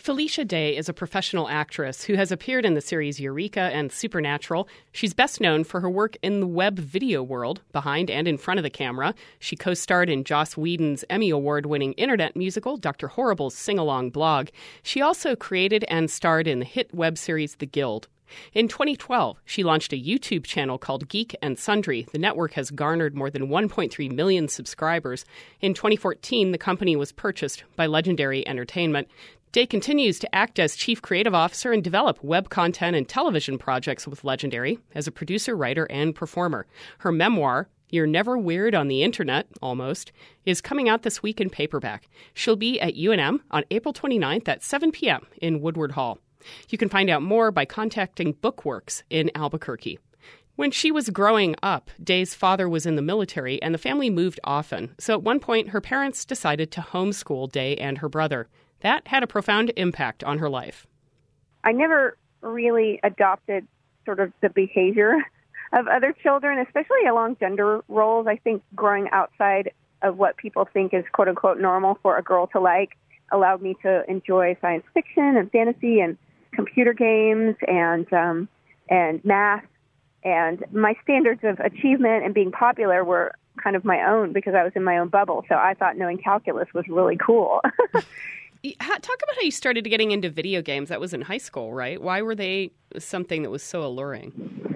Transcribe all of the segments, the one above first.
Felicia Day is a professional actress who has appeared in the series Eureka and Supernatural. She's best known for her work in the web video world, behind and in front of the camera. She co-starred in Joss Whedon's Emmy Award-winning internet musical, Dr. Horrible's sing-along blog. She also created and starred in the hit web series The Guild. In 2012, she launched a YouTube channel called Geek and Sundry. The network has garnered more than 1.3 million subscribers. In 2014, the company was purchased by Legendary Entertainment. Day continues to act as chief creative officer and develop web content and television projects with Legendary as a producer, writer, and performer. Her memoir, You're Never Weird on the Internet, almost, is coming out this week in paperback. She'll be at UNM on April 29th at 7 p.m. in Woodward Hall. You can find out more by contacting Bookworks in Albuquerque. When she was growing up, Day's father was in the military and the family moved often. So at one point, her parents decided to homeschool Day and her brother. That had a profound impact on her life. I never really adopted sort of the behavior of other children, especially along gender roles. I think growing outside of what people think is quote-unquote normal for a girl to like allowed me to enjoy science fiction and fantasy and computer games and math. And my standards of achievement and being popular were kind of my own because I was in my own bubble. So I thought knowing calculus was really cool. Talk about how you started getting into video games. That was in high school, right? Why were they something that was so alluring?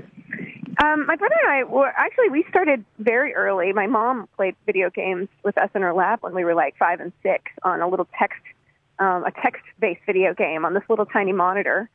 My brother and I we started very early. My mom played video games with us in her lap when we were like 5 and 6 on a little a text-based video game on this little tiny monitor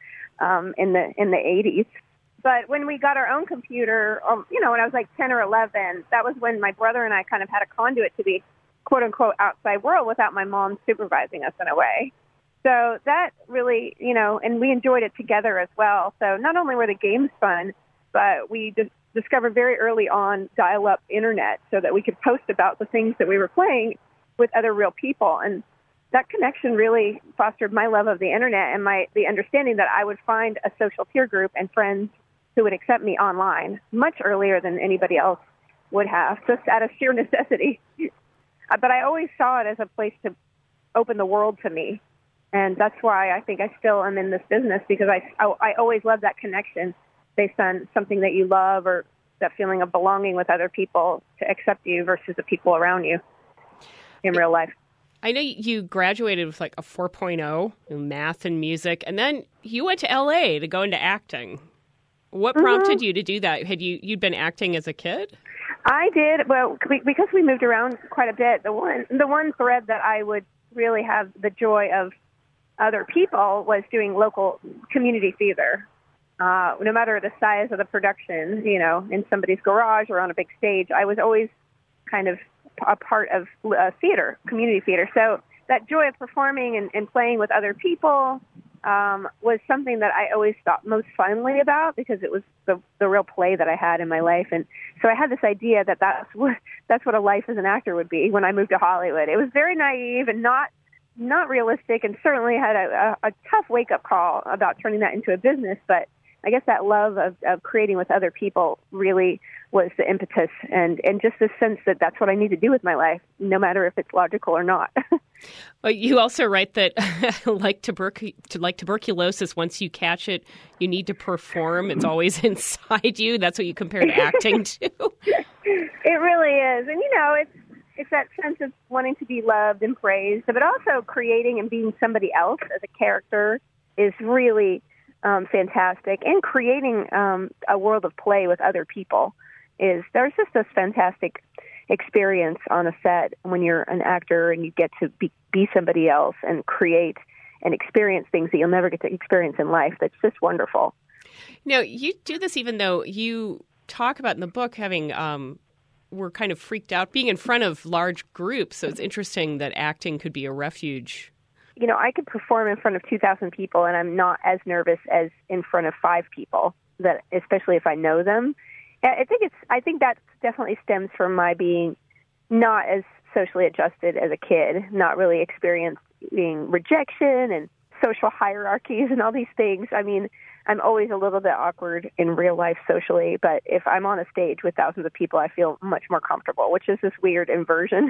in the 80s. But when we got our own computer, when I was like 10 or 11, that was when my brother and I kind of had a conduit to the quote-unquote outside world without my mom supervising us in a way. So that really, and we enjoyed it together as well. So not only were the games fun, but we discovered very early on dial-up internet so that we could post about the things that we were playing with other real people. And that connection really fostered my love of the internet and the understanding that I would find a social peer group and friends who would accept me online much earlier than anybody else would have, just out of sheer necessity. But I always saw it as a place to open the world to me. And that's why I think I still am in this business, because I always love that connection based on something that you love or that feeling of belonging with other people to accept you versus the people around you in real life. I know you graduated with like a 4.0 in math and music, and then you went to L.A. to go into acting. What prompted you to do that? You'd been acting as a kid? I did. Well, because we moved around quite a bit, the one thread that I would really have the joy of other people was doing local community theater. No matter the size of the production, in somebody's garage or on a big stage, I was always kind of a part of theater, community theater. So that joy of performing and playing with other people was something that I always thought most fondly about, because it was the real play that I had in my life. And so I had this idea that that's what a life as an actor would be when I moved to Hollywood. It was very naive and not realistic, and certainly had a tough wake-up call about turning that into a business. But I guess that love of creating with other people really was the impetus, and just the sense that that's what I need to do with my life, no matter if it's logical or not. Well, you also write that, like tuberculosis, once you catch it, you need to perform. It's always inside you. That's what you compare to acting to. It really is. And, it's that sense of wanting to be loved and praised, but also creating and being somebody else as a character is really fantastic. And creating a world of play with other people there's just this fantastic experience on a set when you're an actor and you get to be somebody else and create and experience things that you'll never get to experience in life. That's just wonderful. Now, you do this even though you talk about in the book having were kind of freaked out being in front of large groups. So it's interesting that acting could be a refuge. I could perform in front of 2,000 people and I'm not as nervous as in front of 5 people, that especially if I know them. I think that definitely stems from my being not as socially adjusted as a kid, not really experiencing rejection and social hierarchies and all these things. I mean, I'm always a little bit awkward in real life socially, but if I'm on a stage with thousands of people, I feel much more comfortable, which is this weird inversion.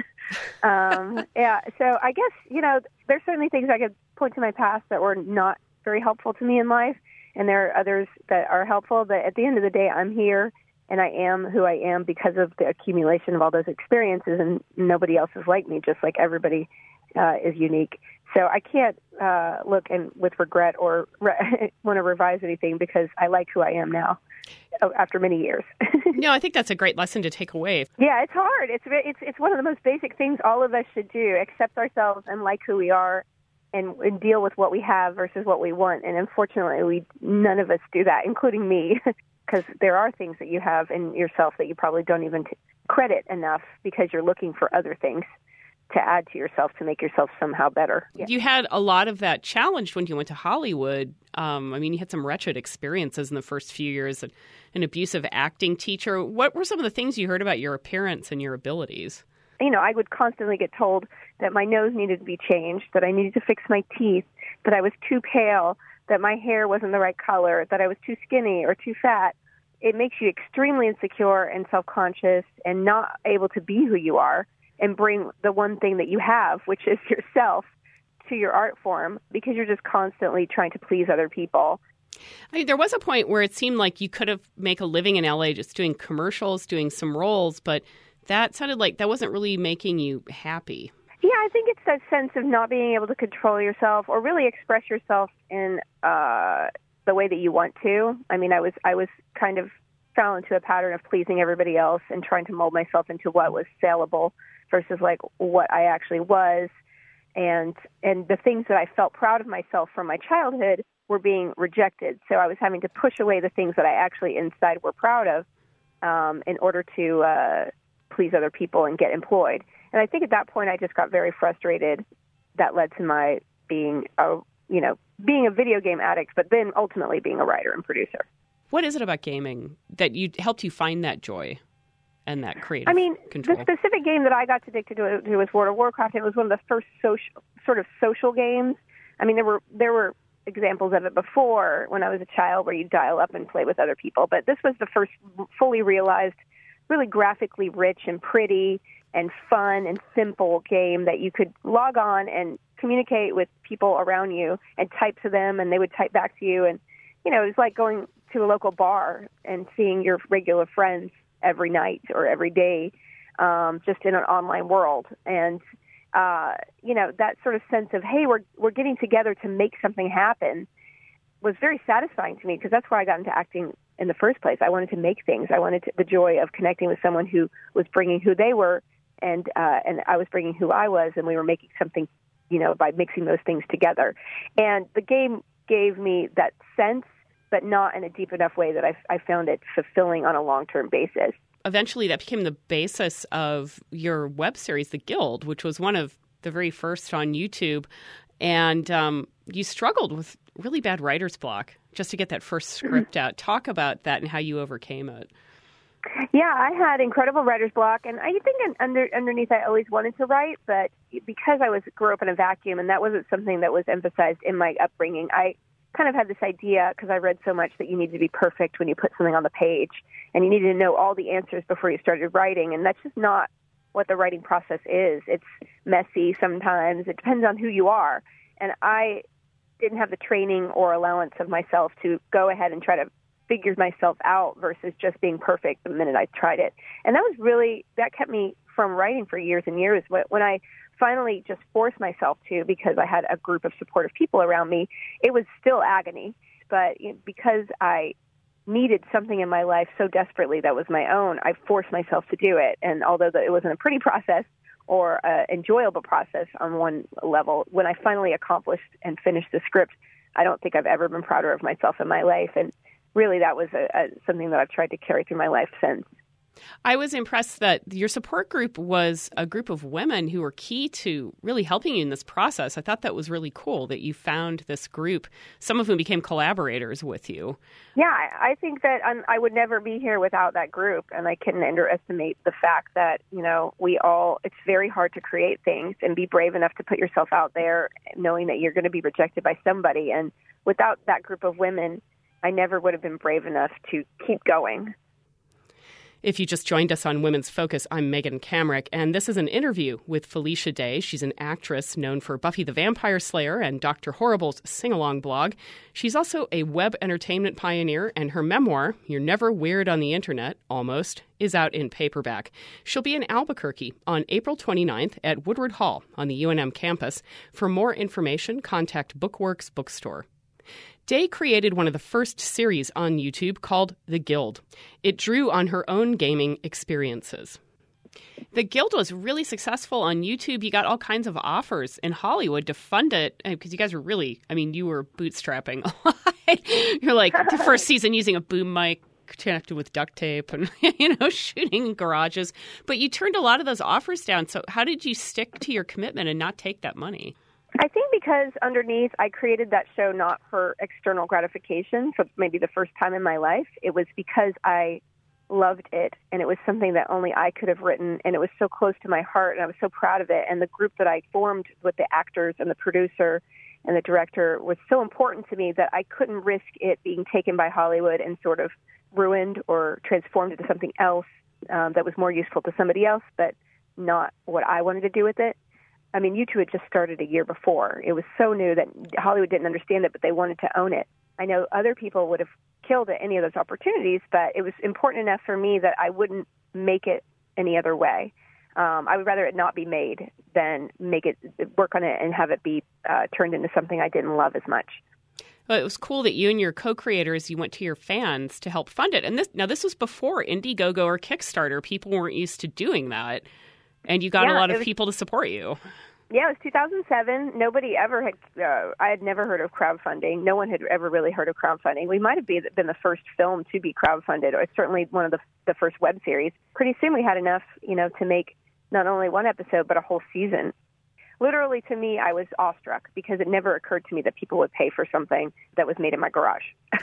Yeah, so I guess, there's certainly things I could point to my past that were not very helpful to me in life, and there are others that are helpful, but at the end of the day, I'm here, and I am who I am because of the accumulation of all those experiences, and nobody else is like me, just like everybody is unique. So I can't look and with regret or want to revise anything because I like who I am now after many years. No, I think that's a great lesson to take away. Yeah, it's hard. It's one of the most basic things all of us should do, accept ourselves and like who we are and deal with what we have versus what we want. And unfortunately, none of us do that, including me, because there are things that you have in yourself that you probably don't even credit enough because you're looking for other things to add to yourself to make yourself somehow better. Yeah. You had a lot of that challenged when you went to Hollywood. You had some wretched experiences in the first few years, an abusive acting teacher. What were some of the things you heard about your appearance and your abilities? I would constantly get told that my nose needed to be changed, that I needed to fix my teeth, that I was too pale, that my hair wasn't the right color, that I was too skinny or too fat. It makes you extremely insecure and self-conscious and not able to be who you are and bring the one thing that you have, which is yourself, to your art form because you're just constantly trying to please other people. There was a point where it seemed like you could have make a living in LA just doing commercials, doing some roles, but that sounded like that wasn't really making you happy. Yeah, I think it's that sense of not being able to control yourself or really express yourself in the way that you want to. I was kind of fell into a pattern of pleasing everybody else and trying to mold myself into what was saleable versus like what I actually was. And the things that I felt proud of myself from my childhood were being rejected. So I was having to push away the things that I actually inside were proud of in order to please other people and get employed. And I think at that point I just got very frustrated. That led to my being a video game addict, but then ultimately being a writer and producer. What is it about gaming that helped you find that joy and that creative control? The specific game that I got addicted to was World of Warcraft. It was one of the first social games. There were examples of it before when I was a child where you dial up and play with other people, but this was the first fully realized, really graphically rich and pretty and fun and simple game that you could log on and communicate with people around you and type to them and they would type back to you. And, it was like going to a local bar and seeing your regular friends every night or every day, just in an online world. And, that sort of sense of, hey, we're getting together to make something happen was very satisfying to me because that's why I got into acting in the first place. I wanted to make things. I wanted the joy of connecting with someone who was bringing who they were and I was bringing who I was, and we were making something, by mixing those things together. And the game gave me that sense, but not in a deep enough way that I found it fulfilling on a long-term basis. Eventually, that became the basis of your web series, The Guild, which was one of the very first on YouTube. And you struggled with really bad writer's block just to get that first script out. Talk about that and how you overcame it. Yeah, I had incredible writer's block, and I think underneath I always wanted to write, but because I grew up in a vacuum, and that wasn't something that was emphasized in my upbringing, I kind of had this idea, because I read so much, that you need to be perfect when you put something on the page, and you needed to know all the answers before you started writing, and that's just not what the writing process is. It's messy sometimes. It depends on who you are, and I didn't have the training or allowance of myself to go ahead and try to figure myself out versus just being perfect the minute I tried it. And that kept me from writing for years and years. When I finally just forced myself to, because I had a group of supportive people around me, it was still agony. But because I needed something in my life so desperately that was my own, I forced myself to do it. And although it wasn't a pretty process or an enjoyable process on one level, when I finally accomplished and finished the script, I don't think I've ever been prouder of myself in my life. And really, that was something that I've tried to carry through my life since. I was impressed that your support group was a group of women who were key to really helping you in this process. I thought that was really cool that you found this group, some of whom became collaborators with you. Yeah, I think that I would never be here without that group, and I couldn't underestimate the fact that, it's very hard to create things and be brave enough to put yourself out there knowing that you're going to be rejected by somebody. And without that group of women, I never would have been brave enough to keep going. If you just joined us on Women's Focus, I'm Megan Kamerick, and this is an interview with Felicia Day. She's an actress known for Buffy the Vampire Slayer and Dr. Horrible's sing-along blog. She's also a web entertainment pioneer, and her memoir, You're Never Weird on the Internet, Almost, is out in paperback. She'll be in Albuquerque on April 29th at Woodward Hall on the UNM campus. For more information, contact Bookworks Bookstore. Day created one of the first series on YouTube called The Guild. It drew on her own gaming experiences. The Guild was really successful on YouTube. You got all kinds of offers in Hollywood to fund it because you guys were really, you were bootstrapping a lot. You're like the first season using a boom mic connected with duct tape and, shooting in garages. But you turned a lot of those offers down. So how did you stick to your commitment and not take that money? I think because underneath, I created that show not for external gratification, for maybe the first time in my life. It was because I loved it, and it was something that only I could have written, and it was so close to my heart, and I was so proud of it. And the group that I formed with the actors and the producer and the director was so important to me that I couldn't risk it being taken by Hollywood and sort of ruined or transformed into something else that was more useful to somebody else, but not what I wanted to do with it. YouTube had just started a year before. It was so new that Hollywood didn't understand it, but they wanted to own it. I know other people would have killed at any of those opportunities, but it was important enough for me that I wouldn't make it any other way. I would rather it not be made than work on it and have it be turned into something I didn't love as much. Well, it was cool that you and your co-creators, you went to your fans to help fund it. And this was before Indiegogo or Kickstarter. People weren't used to doing that. And you got a lot of people to support you. Yeah, it was 2007. Nobody ever had, I had never heard of crowdfunding. No one had ever really heard of crowdfunding. We might have been the first film to be crowdfunded, or certainly one of the first web series. Pretty soon we had enough, to make not only one episode, but a whole season. Literally, to me, I was awestruck because it never occurred to me that people would pay for something that was made in my garage.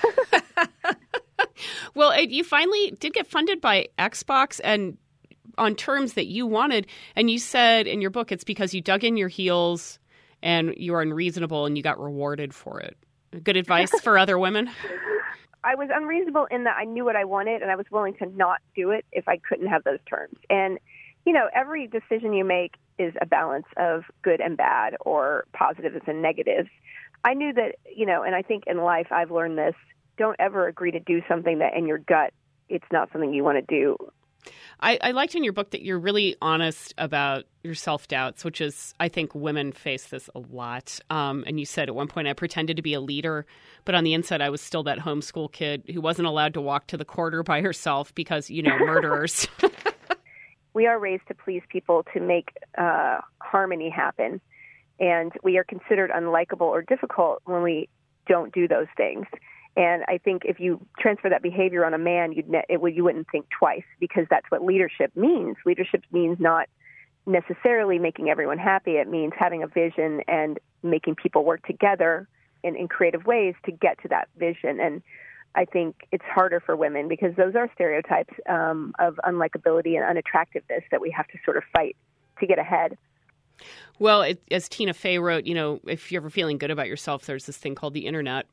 Well, you finally did get funded by Xbox, and on terms that you wanted. And you said in your book it's because you dug in your heels and you were unreasonable and you got rewarded for it. Good advice for other women? I was unreasonable in that I knew what I wanted and I was willing to not do it if I couldn't have those terms. And, every decision you make is a balance of good and bad, or positives and negatives. I knew that, and I think in life I've learned this, don't ever agree to do something that in your gut it's not something you want to do. I liked in your book that you're really honest about your self-doubts, which is, I think women face this a lot. And you said at one point, I pretended to be a leader, but on the inside, I was still that homeschool kid who wasn't allowed to walk to the quarter by herself because, murderers. We are raised to please people, to make harmony happen. And we are considered unlikable or difficult when we don't do those things. And I think if you transfer that behavior on a man, you wouldn't think twice, because that's what leadership means. Leadership means not necessarily making everyone happy. It means having a vision and making people work together in creative ways to get to that vision. And I think it's harder for women because those are stereotypes of unlikability and unattractiveness that we have to sort of fight to get ahead. Well, as Tina Fey wrote, if you're ever feeling good about yourself, there's this thing called the internet.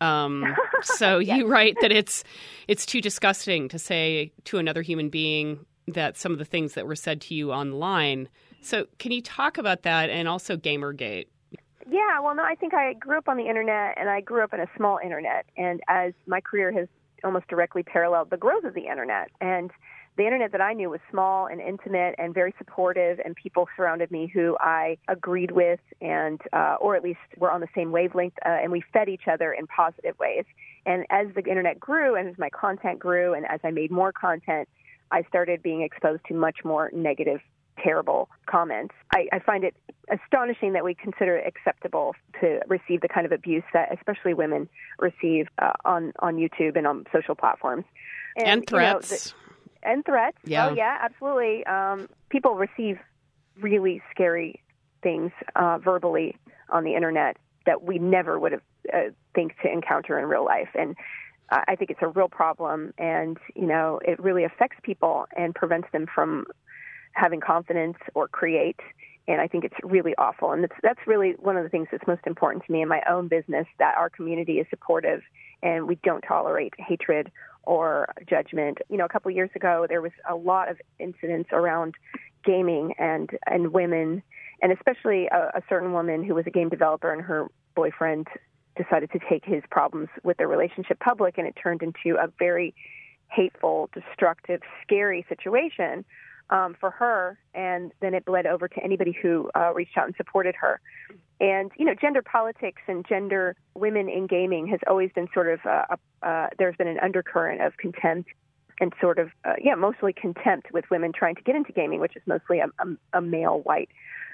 So yes. You write that it's too disgusting to say to another human being that some of the things that were said to you online. So can you talk about that, and also Gamergate? Yeah, well, no, I think I grew up on the internet, and I grew up in a small internet. And as my career has almost directly paralleled the growth of the internet, and the internet that I knew was small and intimate and very supportive, and people surrounded me who I agreed with and or at least were on the same wavelength, and we fed each other in positive ways. And as the internet grew and as my content grew and as I made more content, I started being exposed to much more negative, terrible comments. I find it astonishing that we consider it acceptable to receive the kind of abuse that especially women receive on YouTube and on social platforms. And threats. And threats. Yeah. Oh, yeah, absolutely. People receive really scary things verbally on the internet that we never would have think to encounter in real life. And I think it's a real problem. And, it really affects people and prevents them from having confidence or create. And I think it's really awful. And that's really one of the things that's most important to me in my own business, that our community is supportive and we don't tolerate hatred or judgment. You know, a couple of years ago, there was a lot of incidents around gaming and women, and especially a certain woman who was a game developer, and her boyfriend decided to take his problems with their relationship public, and it turned into a very hateful, destructive, scary situation for her, and then it bled over to anybody who reached out and supported her. And, you know, gender politics and gender women in gaming has always been sort of, there's been an undercurrent of contempt and sort of, mostly contempt with women trying to get into gaming, which is mostly a male white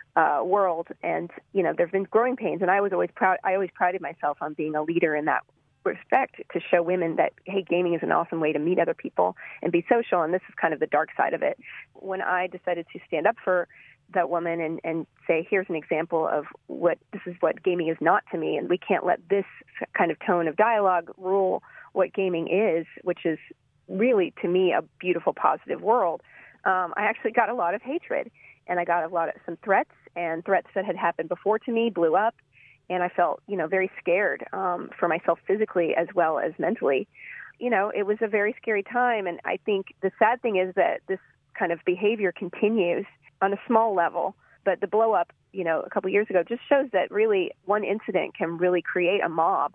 world. And, you know, there have been growing pains, and I always prided myself on being a leader in that respect, to show women that, hey, gaming is an awesome way to meet other people and be social, and this is kind of the dark side of it. When I decided to stand up for that woman and say, here's an example of this is what gaming is not to me, and we can't let this kind of tone of dialogue rule what gaming is, which is really, to me, a beautiful, positive world, I actually got a lot of hatred, and I got some threats, and threats that had happened before to me blew up. And I felt, you know, very scared for myself physically as well as mentally. You know, it was a very scary time. And I think the sad thing is that this kind of behavior continues on a small level. But the blow up, you know, a couple of years ago just shows that really one incident can really create a mob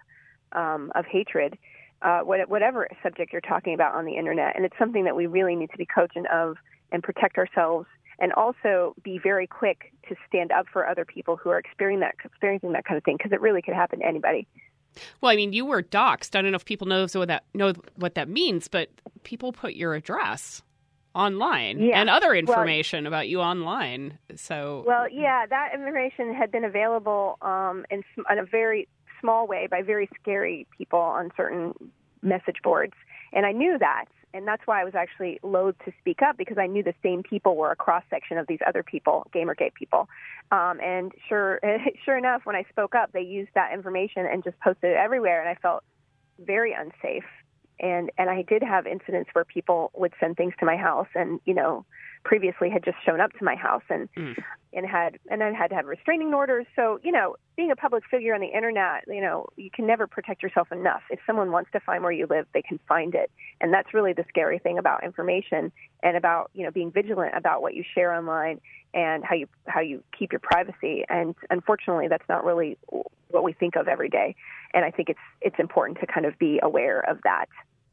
of hatred, whatever subject you're talking about on the internet. And it's something that we really need to be cognizant of and protect ourselves, and also be very quick to stand up for other people who are experiencing that kind of thing, because it really could happen to anybody. Well, I mean, you were doxxed. I don't know if people know what that means, but people put your address online and other information about you online. So, well, yeah, that information had been available in a very small way by very scary people on certain message boards, and I knew that. And that's why I was actually loath to speak up, because I knew the same people were a cross-section of these other people, Gamergate people. And sure enough, when I spoke up, they used that information and just posted it everywhere, and I felt very unsafe. And I did have incidents where people would send things to my house, and, you know, previously had just shown up to my house and I had to have restraining orders. So, you know, being a public figure on the internet, you know, you can never protect yourself enough. If someone wants to find where you live, they can find it. And that's really the scary thing about information, and about, you know, being vigilant about what you share online and how you keep your privacy. And unfortunately, that's not really what we think of every day. And I think it's important to kind of be aware of that.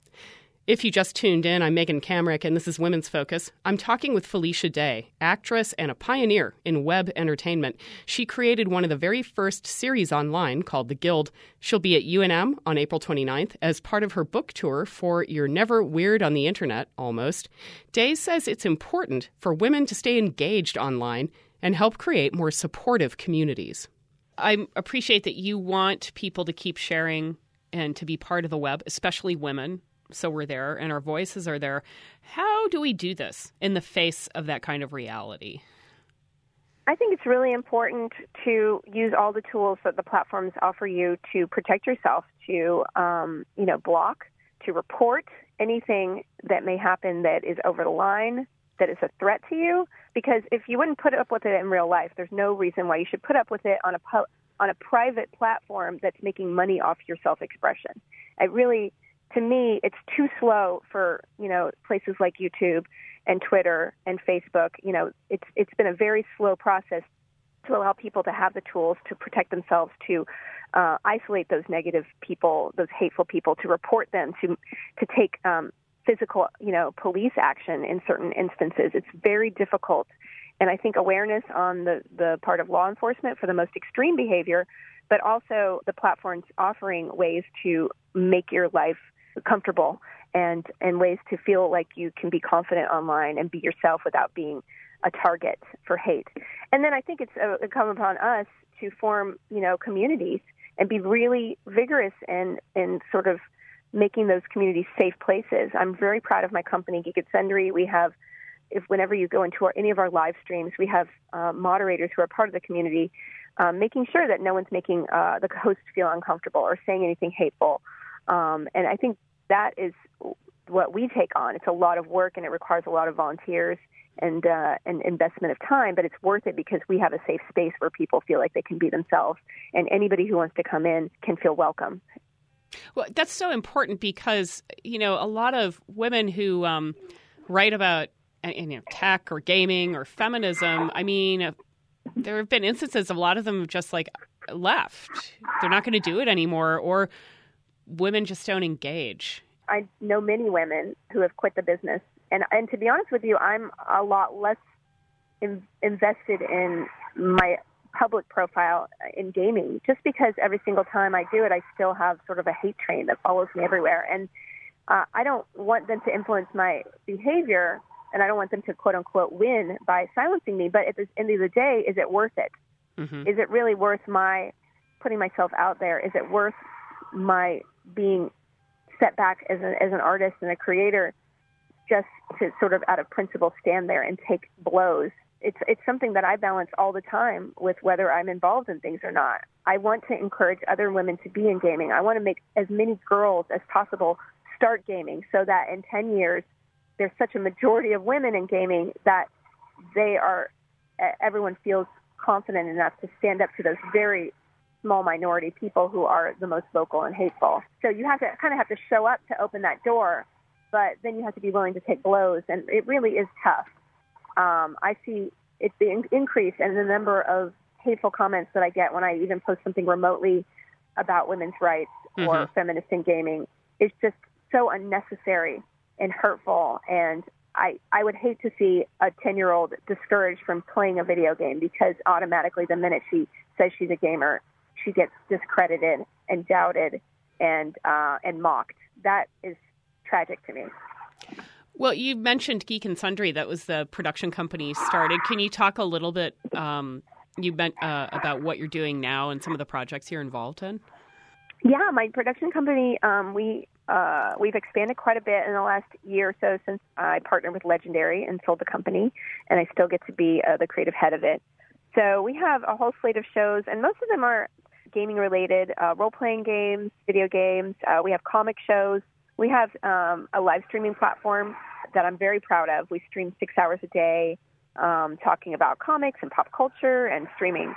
If you just tuned in, I'm Megan Kamerick, and this is Women's Focus. I'm talking with Felicia Day, actress and a pioneer in web entertainment. She created one of the very first series online called The Guild. She'll be at UNM on April 29th as part of her book tour for You're Never Weird on the Internet, almost. Day says it's important for women to stay engaged online and help create more supportive communities. I appreciate that you want people to keep sharing and to be part of the web, especially women. So we're there and our voices are there. How do we do this in the face of that kind of reality? I think it's really important to use all the tools that the platforms offer you to protect yourself, to block, to report anything that may happen that is over the line, that is a threat to you. Because if you wouldn't put up with it in real life, there's no reason why you should put up with it on a private platform that's making money off your self-expression. To me, it's too slow for, you know, places like YouTube and Twitter and Facebook. You know, it's been a very slow process to allow people to have the tools to protect themselves, to isolate those negative people, those hateful people, to report them, to take physical, you know, police action in certain instances. It's very difficult. And I think awareness on the part of law enforcement for the most extreme behavior, but also the platforms offering ways to make your life comfortable and ways to feel like you can be confident online and be yourself without being a target for hate. And then I think it's incumbent upon us to form, you know, communities and be really vigorous in sort of making those communities safe places. I'm very proud of my company, Geek at Sundry. We have, whenever you go into any of our live streams, we have moderators who are part of the community, making sure that no one's making the host feel uncomfortable or saying anything hateful. And I think that is what we take on. It's a lot of work, and it requires a lot of volunteers and investment of time, but it's worth it because we have a safe space where people feel like they can be themselves, and anybody who wants to come in can feel welcome. Well, that's so important because, a lot of women who write about tech or gaming or feminism, there have been instances of a lot of them have just left. They're not going to do it anymore, or women just don't engage. I know many women who have quit the business. And to be honest with you, I'm a lot less invested in my public profile in gaming, just because every single time I do it, I still have sort of a hate train that follows me everywhere. And I don't want them to influence my behavior, and I don't want them to, quote unquote, win by silencing me. But at the end of the day, is it worth it? Mm-hmm. Is it really worth my putting myself out there? Is it worth my being set back as an artist and a creator just to sort of out of principle stand there and take blows? It's something that I balance all the time with whether I'm involved in things or not. I want to encourage other women to be in gaming. I want to make as many girls as possible start gaming so that in 10 years there's such a majority of women in gaming that everyone feels confident enough to stand up to those very small minority people who are the most vocal and hateful. So you have to show up to open that door, but then you have to be willing to take blows, and it really is tough. I see it's the increase in the number of hateful comments that I get when I even post something remotely about women's rights or feminist in gaming. It's just so unnecessary and hurtful, and I would hate to see a 10-year-old discouraged from playing a video game because automatically the minute she says she's a gamer, she gets discredited and doubted and mocked. That is tragic to me. Well, you mentioned Geek and Sundry. That was the production company you started. Can you talk a little bit about what you're doing now and some of the projects you're involved in? Yeah, my production company, we've expanded quite a bit in the last year or so since I partnered with Legendary and sold the company, and I still get to be the creative head of it. So we have a whole slate of shows, and most of them are gaming-related, role-playing games, video games. We have comic shows. We have a live streaming platform that I'm very proud of. We stream 6 hours a day talking about comics and pop culture and streaming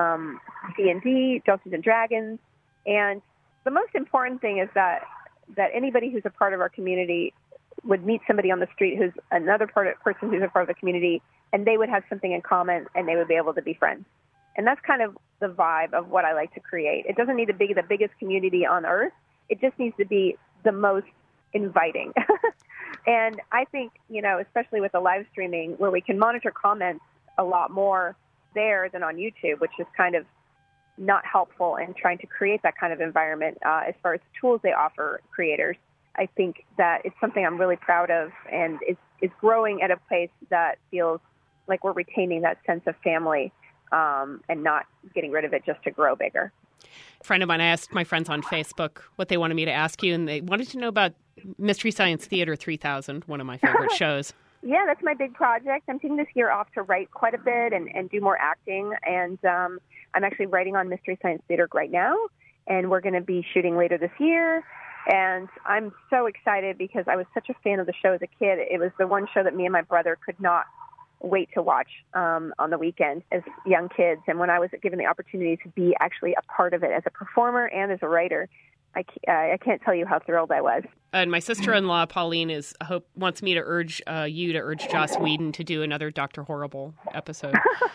D&D, Dungeons and Dragons. And the most important thing is that anybody who's a part of our community would meet somebody on the street who's another person who's a part of the community, and they would have something in common, and they would be able to be friends. And that's kind of the vibe of what I like to create. It doesn't need to be the biggest community on earth. It just needs to be the most inviting. And I think, especially with the live streaming where we can monitor comments a lot more there than on YouTube, which is kind of not helpful in trying to create that kind of environment as far as the tools they offer creators. I think that it's something I'm really proud of, and it's growing at a pace that feels like we're retaining that sense of family and not getting rid of it just to grow bigger. A friend of mine, I asked my friends on Facebook what they wanted me to ask you, and they wanted to know about Mystery Science Theater 3000, one of my favorite shows. Yeah, that's my big project. I'm taking this year off to write quite a bit and do more acting, and I'm actually writing on Mystery Science Theater right now, and we're going to be shooting later this year. And I'm so excited because I was such a fan of the show as a kid. It was the one show that me and my brother could not wait to watch on the weekend as young kids. And when I was given the opportunity to be actually a part of it as a performer and as a writer, I can't tell you how thrilled I was. And my sister-in-law, Pauline, wants me to urge you to urge Joss Whedon to do another Dr. Horrible episode.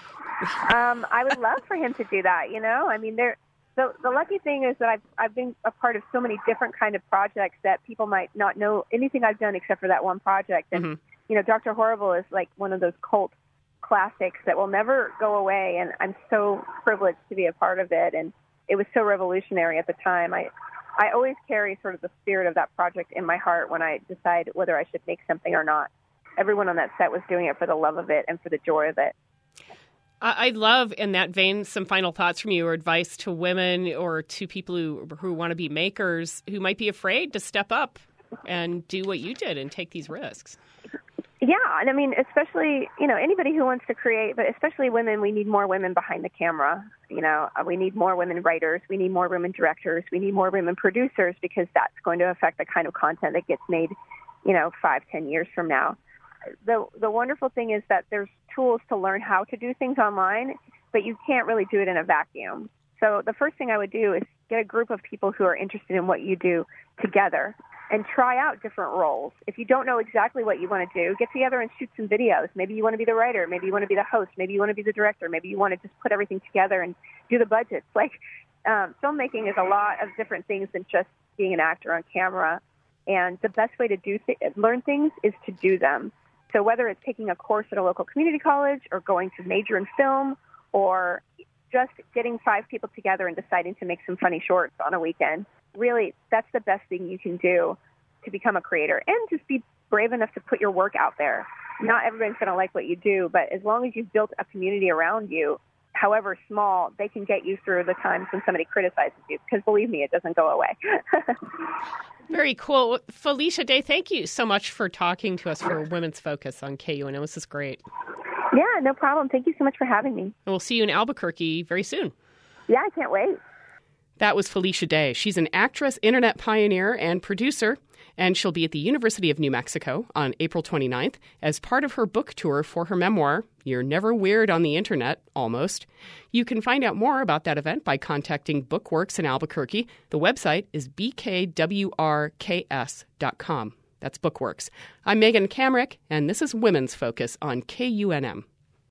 I would love for him to do that, The lucky thing is that I've been a part of so many different kind of projects that people might not know anything I've done except for that one project. And, Dr. Horrible is like one of those cult classics that will never go away. And I'm so privileged to be a part of it. And it was so revolutionary at the time. I always carry sort of the spirit of that project in my heart when I decide whether I should make something or not. Everyone on that set was doing it for the love of it and for the joy of it. I'd love, in that vein, some final thoughts from you or advice to women or to people who want to be makers who might be afraid to step up and do what you did and take these risks. Yeah, and especially, anybody who wants to create, but especially women, we need more women behind the camera. We need more women writers. We need more women directors. We need more women producers because that's going to affect the kind of content that gets made, 5-10 years from now. the wonderful thing is that there's tools to learn how to do things online, but you can't really do it in a vacuum. So the first thing I would do is get a group of people who are interested in what you do together and try out different roles. If you don't know exactly what you want to do, get together and shoot some videos. Maybe you want to be the writer. Maybe you want to be the host. Maybe you want to be the director. Maybe you want to just put everything together and do the budgets. Filmmaking is a lot of different things than just being an actor on camera. And the best way to learn things is to do them. So whether it's taking a course at a local community college or going to major in film or just getting 5 people together and deciding to make some funny shorts on a weekend, really, that's the best thing you can do to become a creator. And just be brave enough to put your work out there. Not everybody's going to like what you do, but as long as you've built a community around you, however small, they can get you through the times when somebody criticizes you. Because believe me, it doesn't go away. Very cool. Felicia Day, thank you so much for talking to us for Women's Focus on KUNO. This is great. Yeah, no problem. Thank you so much for having me. And we'll see you in Albuquerque very soon. Yeah, I can't wait. That was Felicia Day. She's an actress, internet pioneer, and producer, and she'll be at the University of New Mexico on April 29th as part of her book tour for her memoir, You're Never Weird on the Internet, Almost. You can find out more about that event by contacting Bookworks in Albuquerque. The website is bkwrks.com. That's Bookworks. I'm Megan Kamrick, and this is Women's Focus on KUNM.